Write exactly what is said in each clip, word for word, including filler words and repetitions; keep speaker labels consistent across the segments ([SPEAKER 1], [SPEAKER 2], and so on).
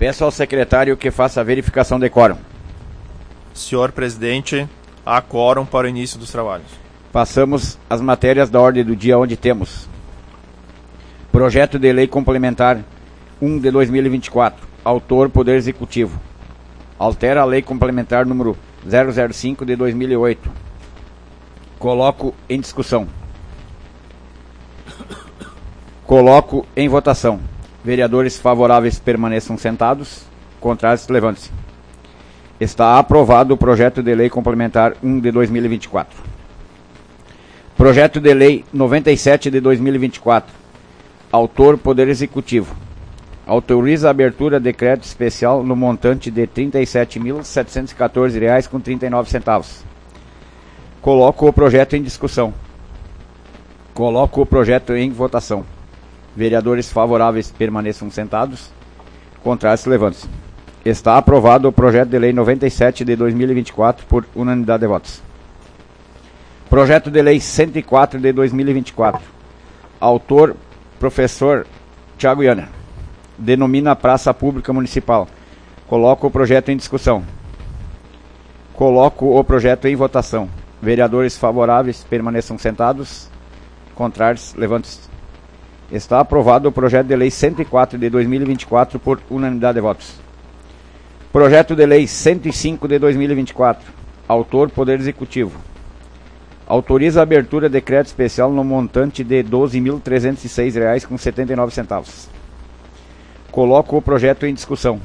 [SPEAKER 1] Peço ao secretário que faça a verificação de quórum.
[SPEAKER 2] Senhor presidente, há quórum para o início dos trabalhos.
[SPEAKER 1] Passamos às matérias da ordem do dia, onde temos projeto de lei complementar um de dois mil e vinte e quatro, autor Poder Executivo. Altera a lei complementar número zero zero cinco de dois mil e oito. Coloco em discussão. Coloco em votação. Vereadores favoráveis permaneçam sentados. Contrários, levante-se. Está aprovado o projeto de lei complementar um de dois mil e vinte e quatro. Projeto de lei noventa e sete de dois mil e vinte e quatro. Autor Poder Executivo. Autoriza a abertura de crédito especial no montante de trinta e sete mil setecentos e quatorze reais com trinta e nove centavos. Coloco o projeto em discussão. Coloco o projeto em votação. Vereadores favoráveis permaneçam sentados. Contrários, levante-se. Está aprovado o projeto de lei noventa e sete de dois mil e vinte e quatro por unanimidade de votos. Projeto de lei cento e quatro de dois mil e vinte e quatro. Autor, professor Thiago Iana. Denomina Praça Pública Municipal. Coloco o projeto em discussão. Coloco o projeto em votação. Vereadores favoráveis permaneçam sentados. Contrários, levante-se. Está aprovado o projeto de lei cento e quatro de dois mil e vinte e quatro por unanimidade de votos. Projeto de lei cento e cinco de dois mil e vinte e quatro. Autor Poder Executivo. Autoriza a abertura de crédito especial no montante de doze mil trezentos e seis reais com setenta e nove centavos. Coloco o projeto em discussão.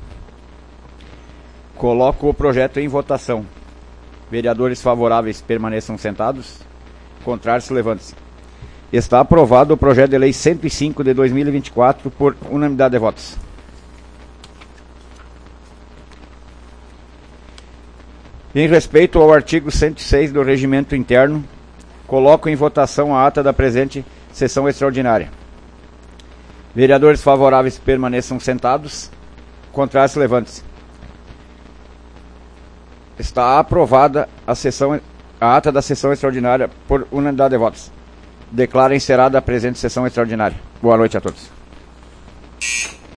[SPEAKER 1] Coloco o projeto em votação. Vereadores favoráveis permaneçam sentados. Contrários, levante-se. Está aprovado o projeto de lei cento e cinco de dois mil e vinte e quatro por unanimidade de votos. Em respeito ao artigo cento e seis do Regimento Interno, coloco em votação a ata da presente sessão extraordinária. Vereadores favoráveis permaneçam sentados. Contrários, levante-se. Está aprovada a, sessão, a ata da sessão extraordinária por unanimidade de votos. Declaro encerrada a presente sessão extraordinária. Boa noite a todos.